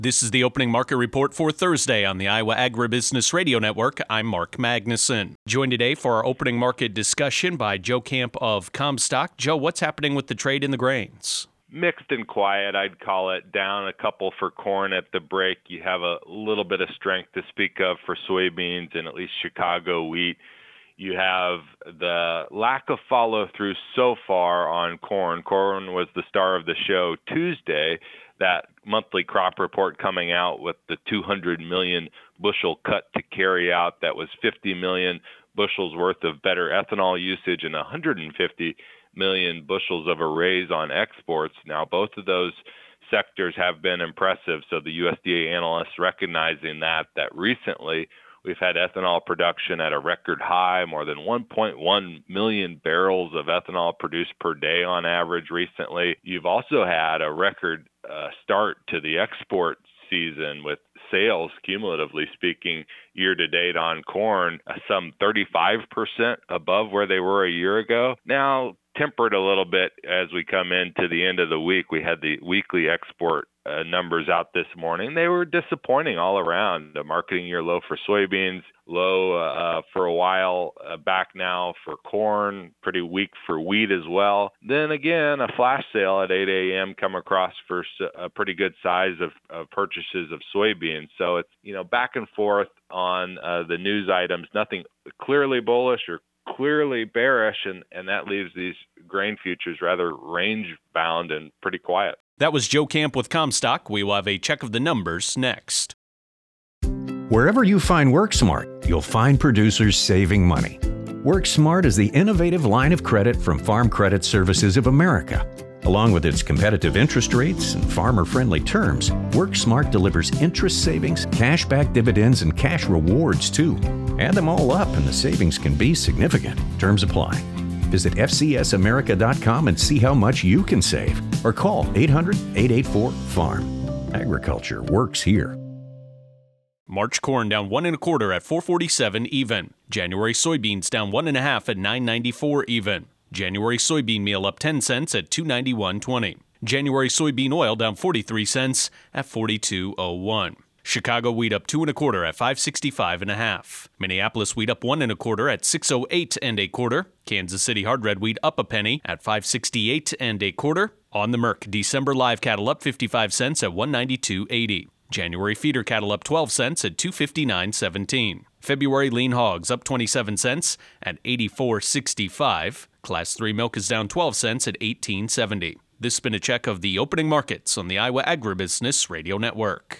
This is the opening market report for Thursday on the Iowa Agribusiness Radio Network. I'm Mark Magnuson. Joined today for our opening market discussion by Joe Camp of Comstock. Joe, what's happening with the trade in the grains? Mixed and quiet, I'd call it. Down a couple for corn at the break. You have a little bit of strength to speak of for soybeans and at least Chicago wheat. You have the lack of follow-through so far on corn. Corn was the star of the show Tuesday. That monthly crop report coming out with the 200 million bushel cut to carry out. That was 50 million bushels worth of better ethanol usage and 150 million bushels of a raise on exports. Now, both of those sectors have been impressive. So the USDA analysts recognizing that recently we've had ethanol production at a record high, more than 1.1 million barrels of ethanol produced per day on average recently. You've also had a record start to the export season with sales, cumulatively speaking, year to date on corn, some 35% above where they were a year ago. Now, tempered a little bit as we come into the end of the week. We had the weekly export numbers out this morning. They were disappointing all around. The marketing year low for soybeans, low for a while back now for corn, pretty weak for wheat as well. Then again, a flash sale at 8 a.m. come across for a pretty good size of purchases of soybeans. So it's, back and forth on the news items, nothing clearly bullish or clearly bearish, and that leaves these grain futures rather range-bound and pretty quiet. That was Joe Camp with Comstock. We will have a check of the numbers next. Wherever you find WorkSmart, you'll find producers saving money. WorkSmart is the innovative line of credit from Farm Credit Services of America. Along with its competitive interest rates and farmer-friendly terms, WorkSmart delivers interest savings, cashback dividends, and cash rewards, too. Add them all up, and the savings can be significant. Terms apply. Visit FCSAmerica.com and see how much you can save. Or call 800-884-FARM. Agriculture works here. March corn down 1 1/4 at $4.47 even. January soybeans down 1 1/2 at $9.94 even. January soybean meal up 10 cents at $291.20. January soybean oil down 43 cents at $42.01. Chicago wheat up 2 1/4 at $5.65 1/2. Minneapolis wheat up 1 1/4 at $6.08 1/4. Kansas City hard red wheat up a penny at $5.68 1/4. On the Merc, December live cattle up 55 cents at $192.80. January feeder cattle up 12 cents at $259.17. February lean hogs up 27 cents at $84.65. Class 3 milk is down 12 cents at $18.70. This has been a check of the opening markets on the Iowa Agribusiness Radio Network.